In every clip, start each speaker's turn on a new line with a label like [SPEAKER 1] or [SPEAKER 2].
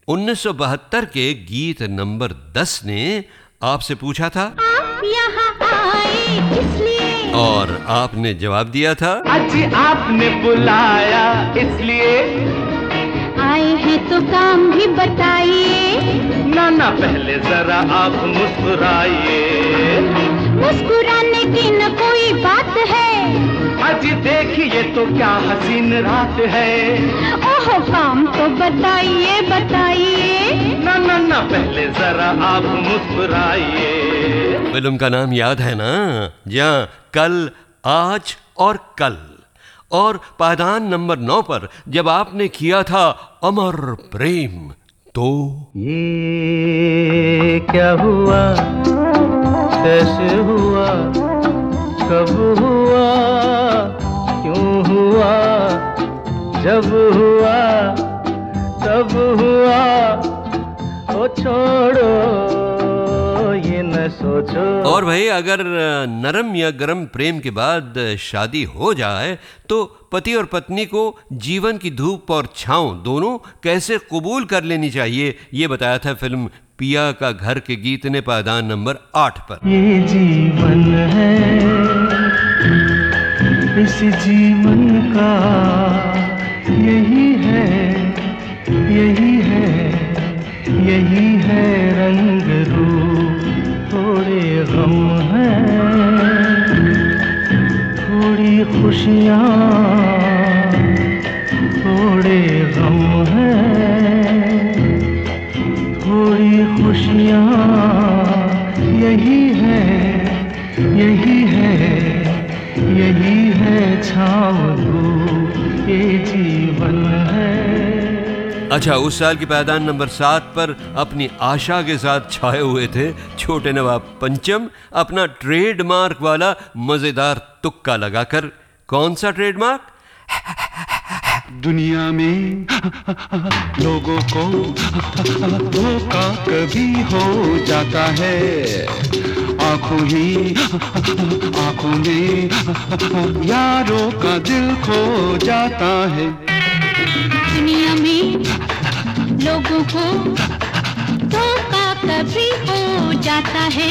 [SPEAKER 1] 1972 के गीत नंबर 10 ने आपसे पूछा था
[SPEAKER 2] आप यहाँ आए इसलिए,
[SPEAKER 1] और आपने जवाब दिया था
[SPEAKER 3] आज आपने बुलाया इसलिए।
[SPEAKER 2] आए हैं तो काम भी बताइए।
[SPEAKER 3] ना पहले जरा आप मुस्कुराइए।
[SPEAKER 2] मुस्कुराने की न कोई बात है।
[SPEAKER 3] आज देखिए तो क्या हसीन रात है।
[SPEAKER 2] ओहो काम तो बताइए बताइए।
[SPEAKER 3] ना पहले जरा आप मुस्कुराइए।
[SPEAKER 1] फिल्म का नाम याद है ना? जहाँ कल, आज और कल। और पायदान नंबर 9 पर जब आपने किया था अमर प्रेम, तो
[SPEAKER 3] ये क्या हुआ, कैसे हुआ, कब हुआ, क्यों हुआ, जब हुआ तब हुआ, ओ छोड़ो ये न सोचो।
[SPEAKER 1] और भाई अगर नरम या गरम प्रेम के बाद शादी हो जाए तो पति और पत्नी को जीवन की धूप और छांव दोनों कैसे कबूल कर लेनी चाहिए, ये बताया था फिल्म पिया का घर के गीत ने पायदान नंबर 8 पर।
[SPEAKER 3] ये जीवन है, इस जीवन का यही है, यही है, यही है रंग रूप। थोड़े गम हैं, थोड़ी खुशियाँ, थोड़े गम हैं, थोड़ी खुशियाँ, यही है, यही है, यही है छाँव धूप, ये जीवन है।
[SPEAKER 1] अच्छा, उस साल की पायदान नंबर 7 पर अपनी आशा के साथ छाए हुए थे छोटे नवाब पंचम, अपना ट्रेडमार्क वाला मजेदार तुक्का लगाकर। कौन सा ट्रेडमार्क?
[SPEAKER 4] दुनिया में लोगों को धोखा कभी हो जाता है, आंखों में यारों का दिल खो जाता है।
[SPEAKER 2] दुनिया में लोगों को धोखा कभी हो जाता है,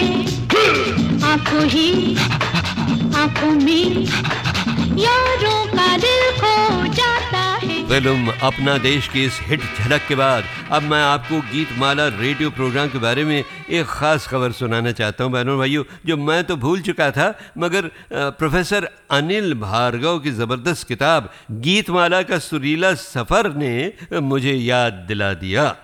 [SPEAKER 2] आंखों में यारों का दिल खो जाता है।
[SPEAKER 1] फिल्म अपना देश की इस हिट झलक के बाद अब मैं आपको गीतमाला रेडियो प्रोग्राम के बारे में एक खास खबर सुनाना चाहता हूं बहनों भाइयों, जो मैं तो भूल चुका था मगर प्रोफेसर अनिल भार्गव की ज़बरदस्त किताब गीतमाला का सुरीला सफ़र ने मुझे याद दिला दिया।